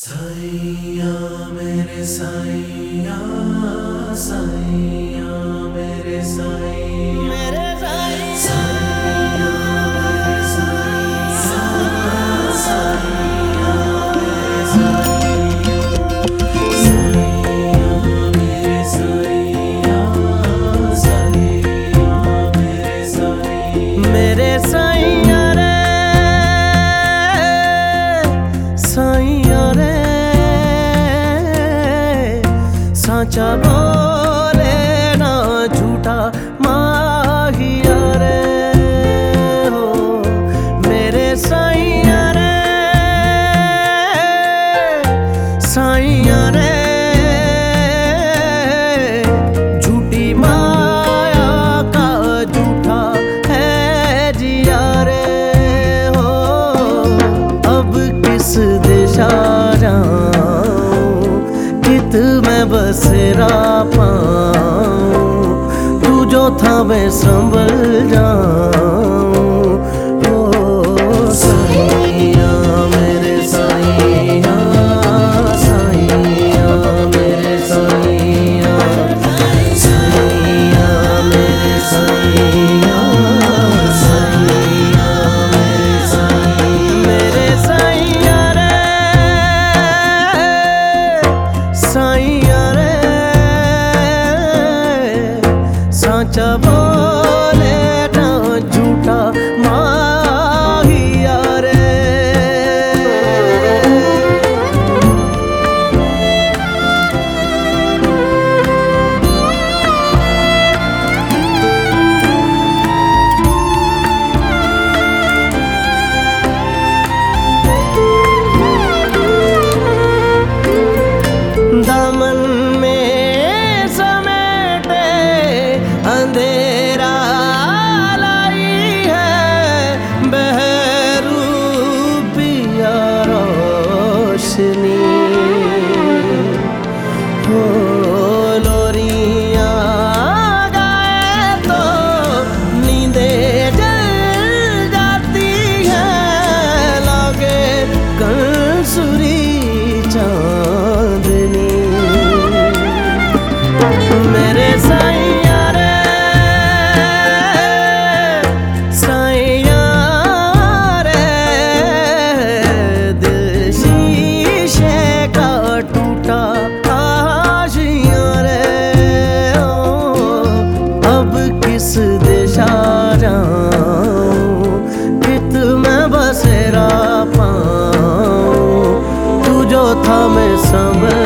साईया मेरे साईया, साईया मेरे साईया, मेरे साईया मेरे साईया, साईया मेरे साईया, साईया मेरे साईया, साईया मेरे साईया, मेरे साईया रे, साईया रे, साचा बोले ना झूठा माहिया रे हो मेरे साईया रे, साईया रे, झूठी माया का झूठा है जिया रे हो। अब किस दिशा जाऊं कित मैं बसेरा पाऊं, तू जो था मैं संभल जाऊं। ओ साईया मेरे साईया, साईया मेरे साईया, साईया मेरे साईया, साईया मेरे साईया, मेरे साईया रे, साईया रे, साचा बोले ना झूठा माहिया रे। दामन में समेटे अंधेरा लाई है बहरूपिया रोशनी हो। लोरियां गाए तो नींदे जल जाती है, लागे कंसुरी चांदनी मेरे साईया रे, साईया रे, दिल शीशे का टूटा आशिया रे ओ। अब किस दिशा जाऊं कित मैं बसेरा पाऊं, तू जो था मैं संभल